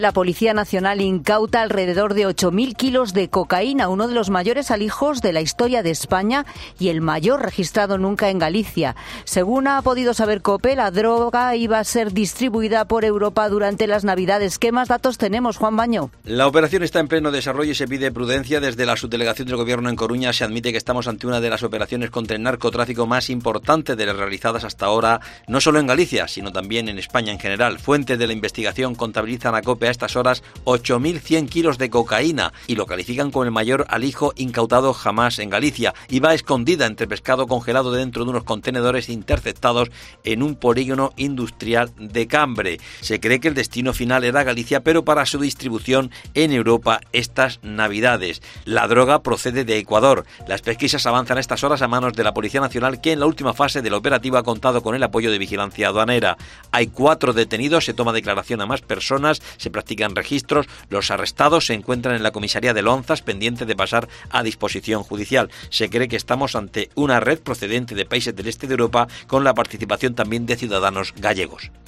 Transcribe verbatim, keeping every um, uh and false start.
La Policía Nacional incauta alrededor de ocho mil kilos de cocaína, uno de los mayores alijos de la historia de España y el mayor registrado nunca en Galicia. Según ha podido saber COPE, la droga iba a ser distribuida por Europa durante las Navidades. ¿Qué más datos tenemos, Juan Baño? La operación está en pleno desarrollo y se pide prudencia. Desde la subdelegación del Gobierno en Coruña se admite que estamos ante una de las operaciones contra el narcotráfico más importantes de las realizadas hasta ahora, no solo en Galicia, sino también en España en general. Fuentes de la investigación contabilizan a COPE a estas horas ocho mil cien kilos de cocaína y lo califican como el mayor alijo incautado jamás en Galicia. Iba escondida entre pescado congelado dentro de unos contenedores interceptados en un polígono industrial de Cambre. Se cree que el destino final era Galicia, pero para su distribución en Europa estas Navidades. La droga procede de Ecuador. Las pesquisas avanzan a estas horas a manos de la Policía Nacional, que en la última fase del operativo ha contado con el apoyo de vigilancia aduanera. Hay cuatro detenidos, se toma declaración a más personas, se practican registros. Los arrestados se encuentran en la comisaría de Lonzas, pendiente de pasar a disposición judicial. Se cree que estamos ante una red procedente de países del este de Europa, con la participación también de ciudadanos gallegos.